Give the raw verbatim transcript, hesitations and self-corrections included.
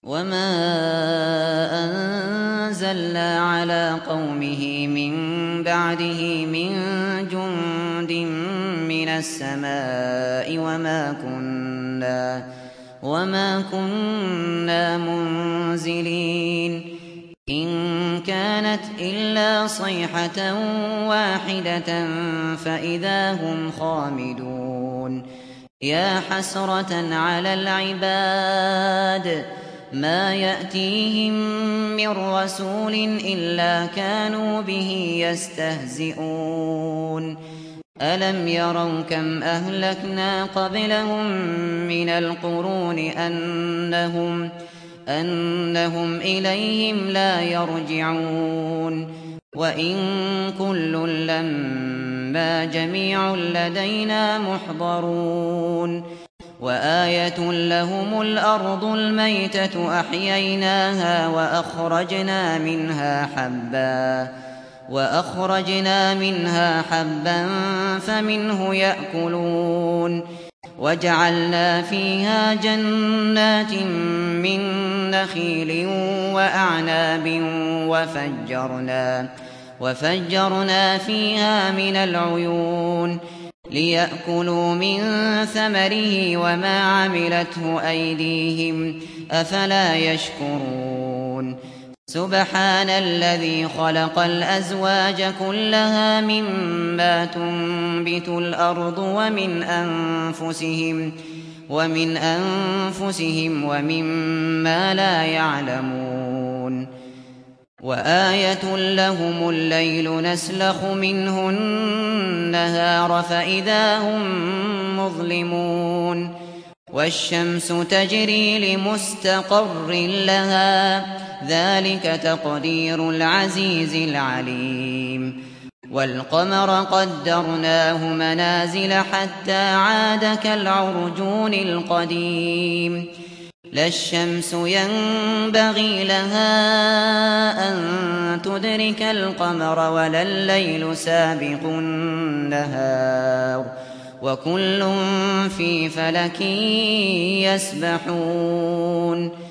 وما أنزلنا على قومه من بعده من جند من السماء وما كنا وما كنا منزلين إن كانت إلا صيحة واحدة فإذا هم خامدون يا حسرة على العباد ما يأتيهم من رسول إلا كانوا به يستهزئون ألم يروا كم أهلكنا قبلهم من القرون أنهم أنهم إليهم لا يرجعون وإن كل لما جميع لدينا محضرون وآية لهم الأرض الميتة أحييناها وأخرجنا منها حبا وأخرجنا منها حبا فمنه يأكلون وجعلنا فيها جنات من نخيل وأعناب وفجرنا وفجرنا فيها من العيون ليأكلوا من ثمره وما عملته أيديهم أفلا يشكرون سبحان الذي خلق الأزواج كلها مما تنبت الأرض ومن أنفسهم ومن أنفسهم ومما لا يعلمون وآية لهم الليل نسلخ منه النهار فإذا هم مظلمون والشمس تجري لمستقر لها ذلك تقدير العزيز العليم والقمر قدرناه منازل حتى عاد كالعرجون القديم لا الشمس ينبغي لها أن تدرك القمر ولا الليل سابق النهار وكل في فلك يسبحون